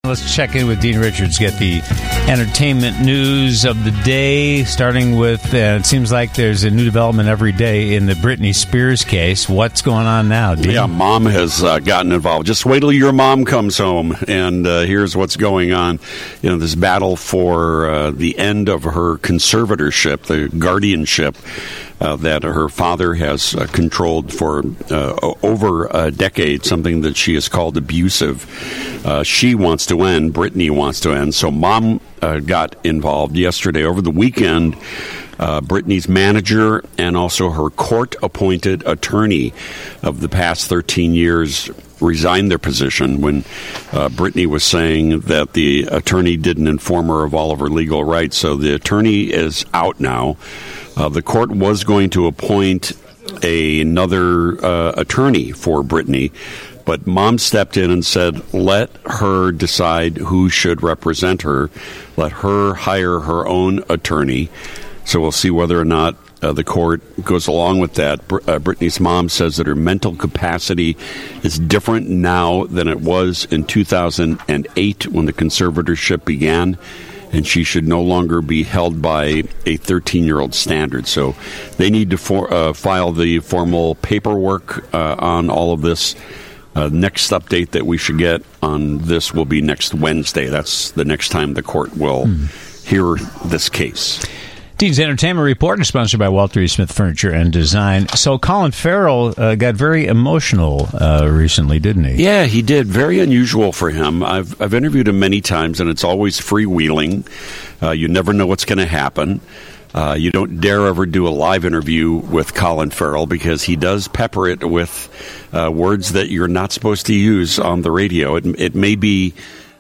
Let's check in with Dean Richards, get the entertainment news of the day, starting with, it seems like there's a new development every day in the Britney Spears case. What's going on now, Dean? Yeah, mom has gotten involved. Just wait till your mom comes home, and here's what's going on. You know, this battle for the end of her conservatorship, the guardianship, that her father has controlled for over a decade, something that she has called abusive. She wants to end. Britney wants to end. So mom got involved yesterday. Over the weekend, Britney's manager and also her court-appointed attorney of the past 13 years resigned their position when Britney was saying that the attorney didn't inform her of all of her legal rights. So the attorney is out now. The court was going to appoint another attorney for Britney, but mom stepped in and said, let her decide who should represent her. Let her hire her own attorney. So we'll see whether or not the court goes along with that. Britney's mom says that her mental capacity is different now than it was in 2008 when the conservatorship began, and she should no longer be held by a 13-year-old standard. So they need to file the formal paperwork on all of this. Next update that we should get on this will be next Wednesday. That's the next time the court will hear this case. Dean's Entertainment Report is sponsored by Walter E. Smith Furniture and Design. So Colin Farrell got very emotional recently, didn't he? Yeah, he did. Very unusual for him. I've interviewed him many times, and it's always freewheeling. You never know what's going to happen. You don't dare ever do a live interview with Colin Farrell because he does pepper it with words that you're not supposed to use on the radio. It may be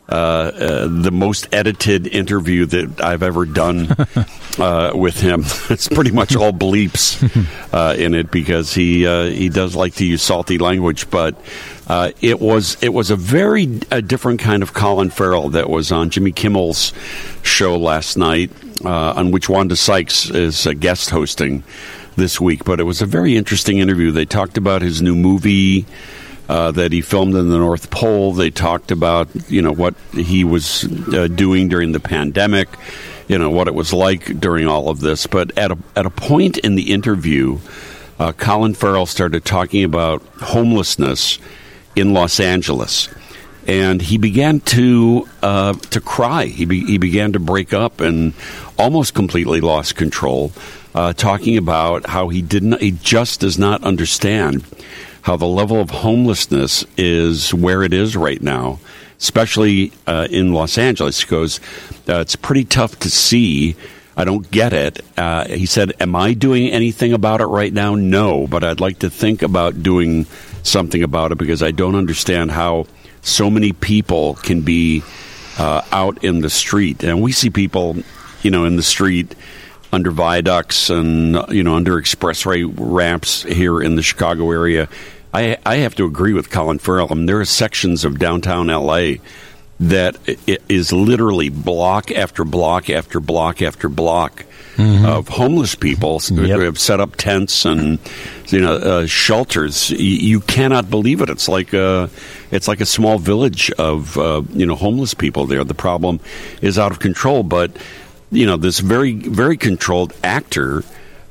the most edited interview that I've ever done with him. It's pretty much all bleeps in it because he does like to use salty language. But it was a very different kind of Colin Farrell that was on Jimmy Kimmel's show last night, on which Wanda Sykes is guest hosting this week. But it was a very interesting interview. They talked about his new movie that he filmed in the North Pole. They talked about, what he was doing during the pandemic, what it was like during all of this. But at a point in the interview, Colin Farrell started talking about homelessness in Los Angeles. And he began to cry. He began to break up and almost completely lost control, talking about how he just does not understand how the level of homelessness is where it is right now, especially in Los Angeles. He goes, it's pretty tough to see. I don't get it. He said, am I doing anything about it right now? No, but I'd like to think about doing something about it because I don't understand how so many people can be out in the street. And we see people, in the street under viaducts and, under expressway ramps here in the Chicago area. I have to agree with Colin Farrell. I mean, there are sections of downtown L.A. that it is literally block after block after block after block of homeless people who have set up tents and shelters. You cannot believe it. It's like a small village of homeless people there. The problem is out of control, but this very, very controlled actor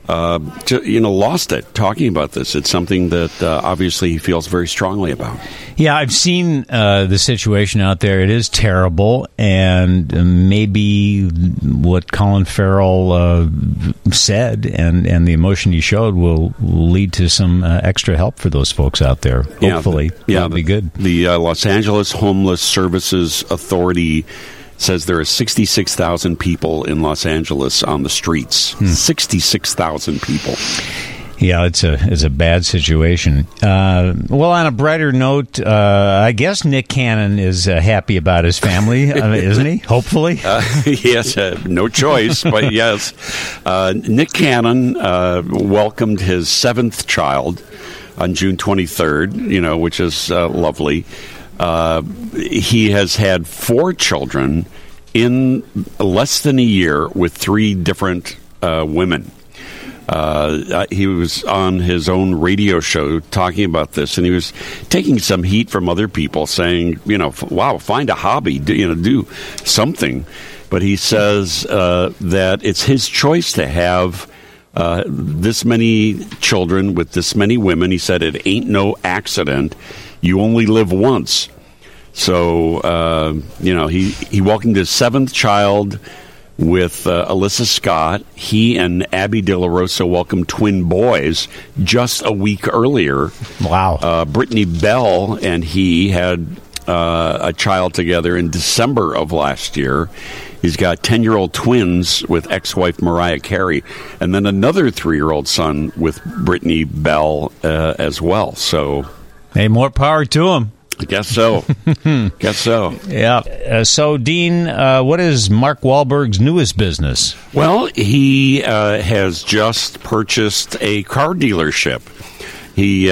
lost it talking about this. It's something that obviously he feels very strongly about. Yeah, I've seen the situation out there. It is terrible, and maybe what Colin Farrell said and the emotion he showed will lead to some extra help for those folks out there. Hopefully, that'll be good. The Los Angeles Homeless Services Authority says there are 66,000 people in Los Angeles on the streets. 66,000 people. Yeah, it's a bad situation. Well, on a brighter note, I guess Nick Cannon is happy about his family, isn't he? Hopefully. Yes, no choice, but yes. Nick Cannon welcomed his 7th child on June 23rd, which is lovely. He has had 4 children in less than a year with 3 different women. He was on his own radio show talking about this, and he was taking some heat from other people saying, wow, find a hobby, do something. But he says that it's his choice to have this many children with this many women. He said it ain't no accident. You only live once. So, he welcomed his 7th child with Alyssa Scott. He and Abby De La Rosa welcomed twin boys just a week earlier. Wow. Brittany Bell and he had a child together in December of last year. He's got 10-year-old twins with ex-wife Mariah Carey, and then another 3-year-old son with Brittany Bell as well. So, hey, more power to him. I guess so. Yeah. So, Dean, what is Mark Wahlberg's newest business? Well, he has just purchased a car dealership. He,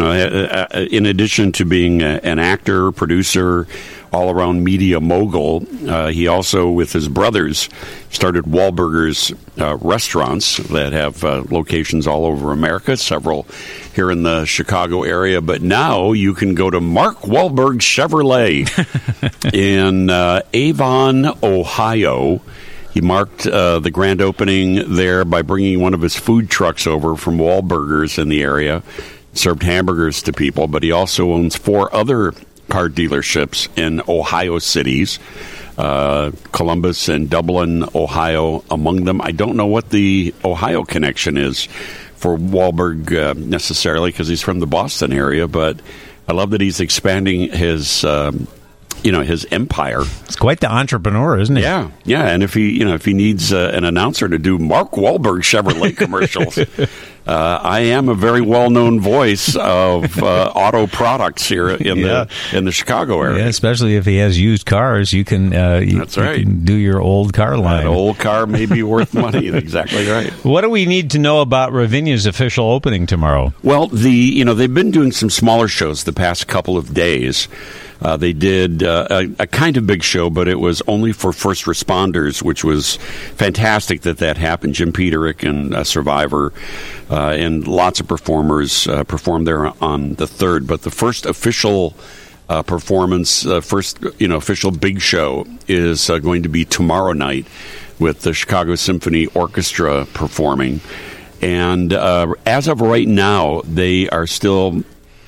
in addition to being an actor, producer, all-around media mogul, he also, with his brothers, started Wahlburgers restaurants that have locations all over America, several here in the Chicago area. But now you can go to Mark Wahlberg Chevrolet in Avon, Ohio. He marked the grand opening there by bringing one of his food trucks over from Wahlburgers in the area, served hamburgers to people, but he also owns 4 other car dealerships in Ohio cities, Columbus and Dublin, Ohio among them. I don't know what the Ohio connection is for Wahlberg necessarily, because he's from the Boston area, but I love that he's expanding his his empire. It's quite the entrepreneur, isn't he? Yeah. And if he needs an announcer to do Mark Wahlberg Chevrolet commercials, I am a very well-known voice of auto products here in the Chicago area. Yeah, especially if he has used cars, you can. That's right. You can do your old car line. That old car may be worth money. Exactly right. What do we need to know about Ravinia's official opening tomorrow? Well, they've been doing some smaller shows the past couple of days. They did a kind of big show, but it was only for first responders, which was fantastic that happened. Jim Peterick and Survivor and lots of performers performed there on the 3rd. But the first official performance, official big show is going to be tomorrow night with the Chicago Symphony Orchestra performing. And as of right now, they are still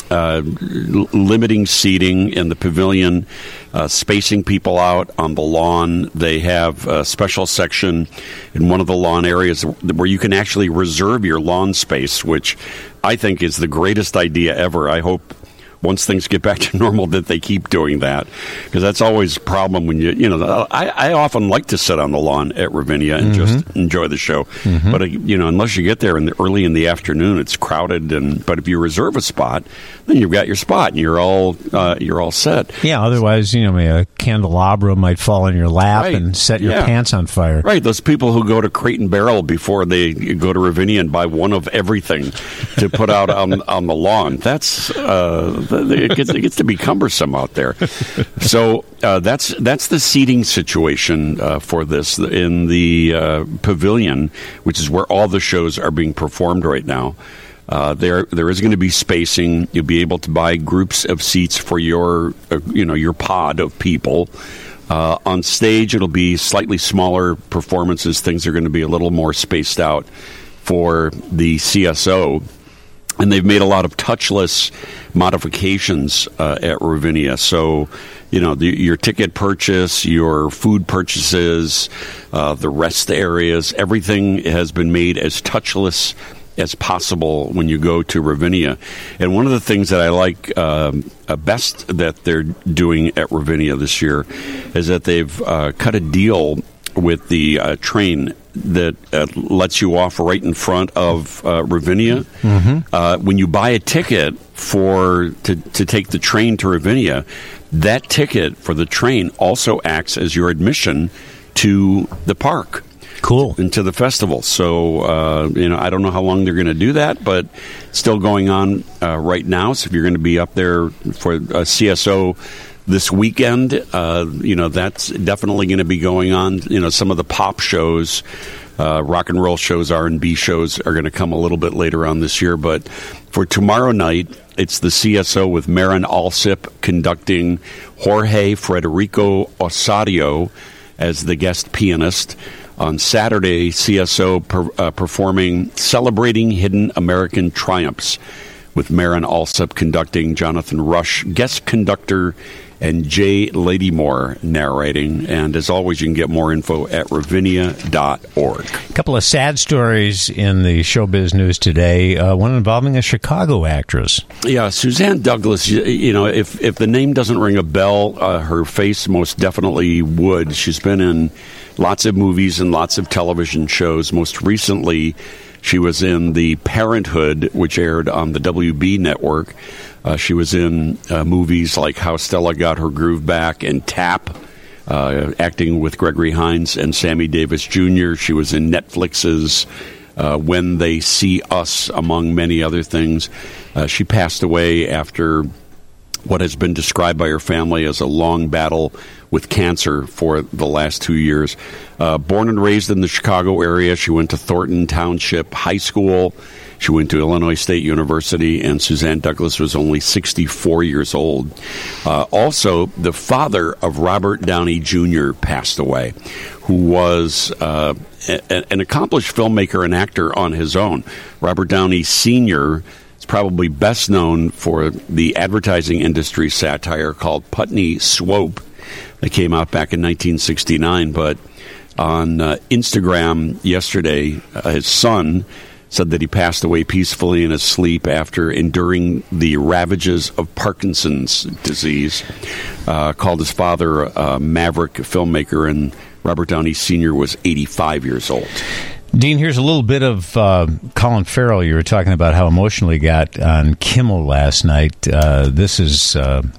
limiting seating in the pavilion, spacing people out on the lawn. They have a special section in one of the lawn areas where you can actually reserve your lawn space, which I think is the greatest idea ever. I hope once things get back to normal that they keep doing that, because that's always a problem when I often like to sit on the lawn at Ravinia and just enjoy the show. But unless you get there early in the afternoon, it's crowded. But if you reserve a spot, then you've got your spot and you're all set. Yeah. Otherwise, a candelabra might fall in your lap and set your pants on fire. Right. Those people who go to Crate and Barrel before they go to Ravinia and buy one of everything to put out on the lawn. That's it gets to be cumbersome out there. So that's the seating situation for this in the pavilion, which is where all the shows are being performed right now. There is going to be spacing. You'll be able to buy groups of seats for your pod of people. On stage, it'll be slightly smaller performances. Things are going to be a little more spaced out for the CSO. And they've made a lot of touchless modifications at Ravinia. So, your ticket purchase, your food purchases, the rest areas, everything has been made as touchless as possible when you go to Ravinia. And one of the things that I like best that they're doing at Ravinia this year is that they've cut a deal with the train that lets you off right in front of Ravinia. When you buy a ticket to take the train to Ravinia, that ticket for the train also acts as your admission to the park. Cool. Into the festival. So, I don't know how long they're going to do that, but it's still going on right now. So if you're going to be up there for a CSO this weekend, that's definitely going to be going on. Some of the pop shows Rock and roll shows, R&B shows are going to come a little bit later on this year. But for tomorrow night, it's the CSO with Marin Alsip conducting Jorge Federico Osadio as the guest pianist. On Saturday, CSO performing Celebrating Hidden American Triumphs with Marin Alsip conducting, Jonathan Rush guest conductor, and Jay Ladymore narrating. And as always, you can get more info at ravinia.org. A couple of sad stories in the showbiz news today, one involving a Chicago actress. Yeah, Suzanne Douglas, you know, if the name doesn't ring a bell, her face most definitely would. She's been in lots of movies and lots of television shows. Most recently, she was in The Parenthood, which aired on the WB network. She was in movies like How Stella Got Her Groove Back and Tap, acting with Gregory Hines and Sammy Davis Jr. She was in Netflix's When They See Us, among many other things. She passed away after what has been described by her family as a long battle with cancer for the last 2 years. Born and raised in the Chicago area, she went to Thornton Township High School. She went to Illinois State University, and Suzanne Douglas was only 64 years old. Also, the father of Robert Downey Jr. passed away, who was an accomplished filmmaker and actor on his own. Robert Downey Sr. is probably best known for the advertising industry satire called Putney Swope that came out back in 1969. But on Instagram yesterday, his son said that he passed away peacefully in his sleep after enduring the ravages of Parkinson's disease. Called his father a maverick filmmaker, and Robert Downey Sr. was 85 years old. Dean, here's a little bit of Colin Farrell. You were talking about how emotional he got on Kimmel last night. This is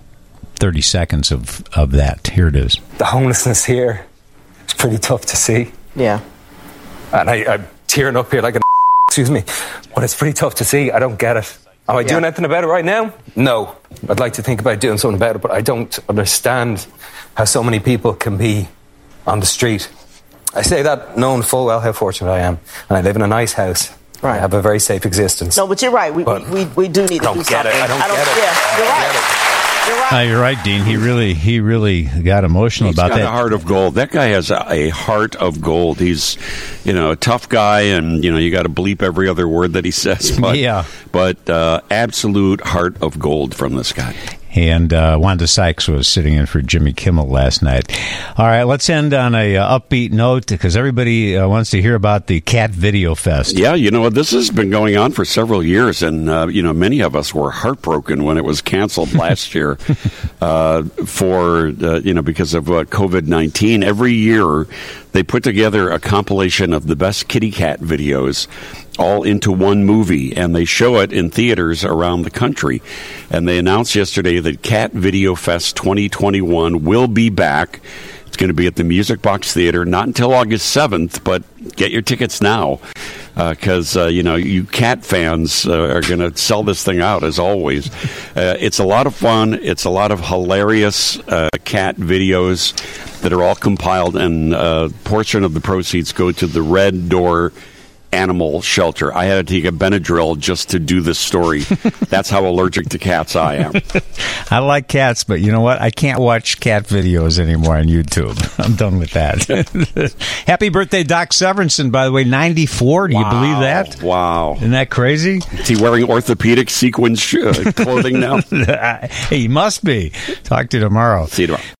30 seconds of that. Here it is. The homelessness here is pretty tough to see. Yeah. And I'm tearing up here like an excuse me, but it's pretty tough to see. I don't get it. Am I doing anything about it right now? No. I'd like to think about doing something about it, but I don't understand how so many people can be on the street. I say that knowing full well how fortunate I am. And I live in a nice house. Right. I have a very safe existence. No, but you're right. We do need to do something. I don't get it. Yeah, you're right. You're right. You're right, Dean. He really got emotional about that. He's got a heart of gold. That guy has a heart of gold. He's, a tough guy, and you got to bleep every other word that he says. But, but absolute heart of gold from this guy. And Wanda Sykes was sitting in for Jimmy Kimmel last night. All right, let's end on a upbeat note because everybody wants to hear about the Cat Video Fest. Yeah, this has been going on for several years, and many of us were heartbroken when it was canceled last year because of COVID-19. Every year they put together a compilation of the best kitty cat videos all into one movie, and they show it in theaters around the country. And they announced yesterday that Cat Video Fest 2021 will be back. It's going to be at the Music Box Theater, not until August 7th, but get your tickets now because, you cat fans are going to sell this thing out, as always. It's a lot of fun. It's a lot of hilarious cat videos that are all compiled, and a portion of the proceeds go to the Red Door Animal Shelter. I had to take a Benadryl just to do this story. That's how allergic to cats I am. I like cats, but you know what? I can't watch cat videos anymore on YouTube. I'm done with that. Happy birthday, Doc Severinsen, by the way, 94. Do you believe that? Wow. Isn't that crazy? Is he wearing orthopedic sequins clothing now? He must be. Talk to you tomorrow. See you tomorrow.